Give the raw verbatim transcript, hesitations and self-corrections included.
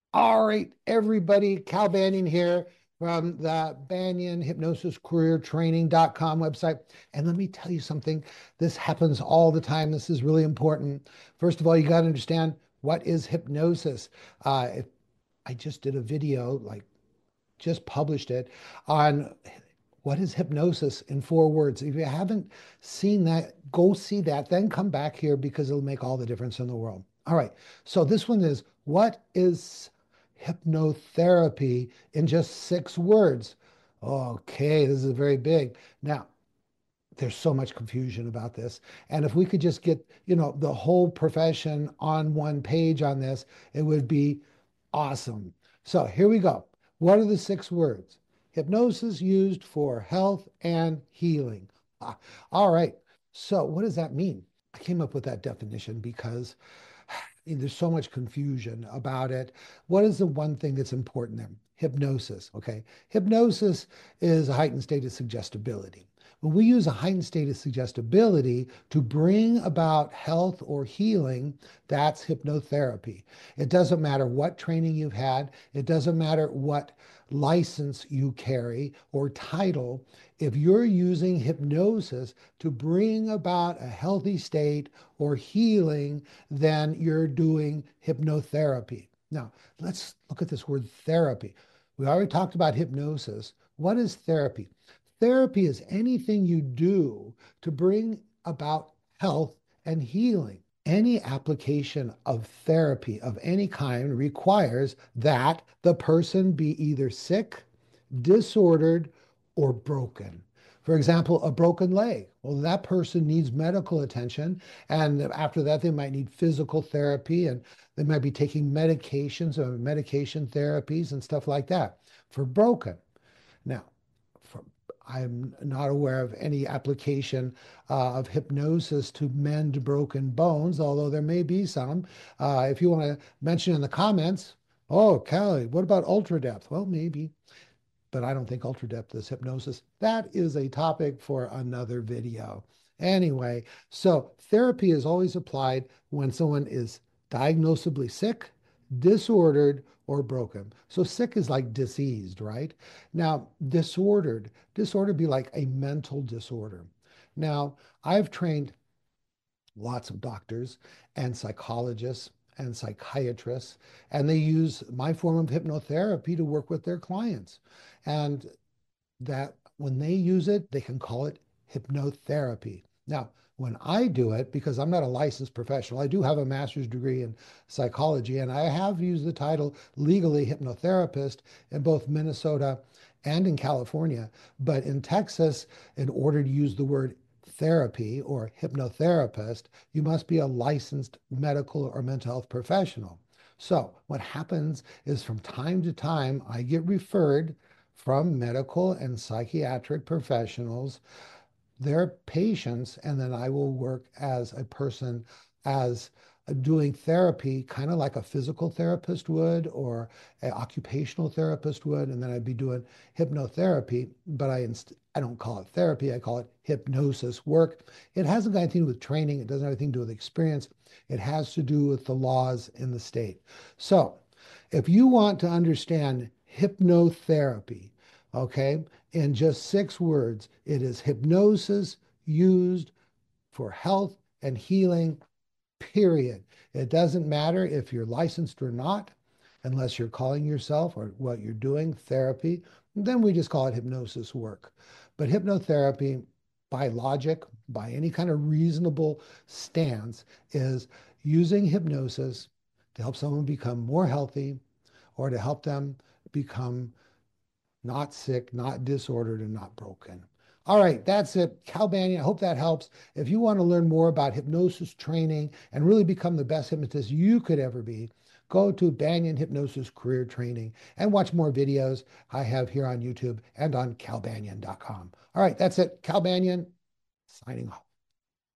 All right, everybody, Cal Banyan here from the Banyan Hypnosis Career Training dot com website. And let me tell you something, this happens all the time. This is really important. First of all, you got to understand what is hypnosis. Uh, if I just did a video, like just published it, on what is hypnosis in four words. If you haven't seen that, go see that, then come back here because it'll make all the difference in the world. All right. So this one is, what is hypnotherapy in just six words? Okay, this is very big. Now, there's so much confusion about this. And if we could just get, you know, the whole profession on one page on this, it would be awesome. So here we go. What are the six words? Hypnosis used for health and healing. Ah, all right. So what does that mean? I came up with that definition because there's so much confusion about it. What is the one thing that's important there? Hypnosis. Okay. Hypnosis is a heightened state of suggestibility. When we use a heightened state of suggestibility to bring about health or healing, that's hypnotherapy. It doesn't matter what training you've had, it doesn't matter what license you carry or title. If you're using hypnosis to bring about a healthy state or healing, then you're doing hypnotherapy. Now, let's look at this word therapy. We already talked about hypnosis. What is therapy? Therapy is anything you do to bring about health and healing. Any application of therapy of any kind requires that the person be either sick, disordered, or broken. For example, a broken leg. Well, that person needs medical attention. And after that, they might need physical therapy and they might be taking medications or medication therapies and stuff like that for broken. Now, for, I'm not aware of any application uh, of hypnosis to mend broken bones, although there may be some. Uh, if you want to mention in the comments, oh, Callie, what about ultra depth? Well, maybe, but I don't think ultra depth is hypnosis. That is a topic for another video. Anyway, so therapy is always applied when someone is diagnosably sick, disordered, or broken. So sick is like diseased, right? Now, disordered, disorder be like a mental disorder. Now, I've trained lots of doctors and psychologists and psychiatrists, and they use my form of hypnotherapy to work with their clients. And that when they use it, they can call it hypnotherapy. Now, when I do it, because I'm not a licensed professional, I do have a master's degree in psychology, and I have used the title legally hypnotherapist in both Minnesota and in California. But in Texas, in order to use the word therapy or hypnotherapist, you must be a licensed medical or mental health professional. So what happens is from time to time, I get referred from medical and psychiatric professionals, their patients, and then I will work as a person as doing therapy, kind of like a physical therapist would or an occupational therapist would, and then I'd be doing hypnotherapy, but I inst- I don't call it therapy, I call it hypnosis work. It hasn't got anything to do with training, it doesn't have anything to do with experience, it has to do with the laws in the state. So if you want to understand hypnotherapy, okay, in just six words, it is hypnosis used for health and healing, period. It doesn't matter if you're licensed or not, unless you're calling yourself or what you're doing therapy, then we just call it hypnosis work. But hypnotherapy, by logic, by any kind of reasonable stance, is using hypnosis to help someone become more healthy or to help them become not sick, not disordered, and not broken. All right, that's it. Cal Banyan, I hope that helps. If you want to learn more about hypnosis training and really become the best hypnotist you could ever be, go to Banyan Hypnosis Career Training and watch more videos I have here on YouTube and on cal banyan dot com. All right, that's it. Cal Banyan, signing off.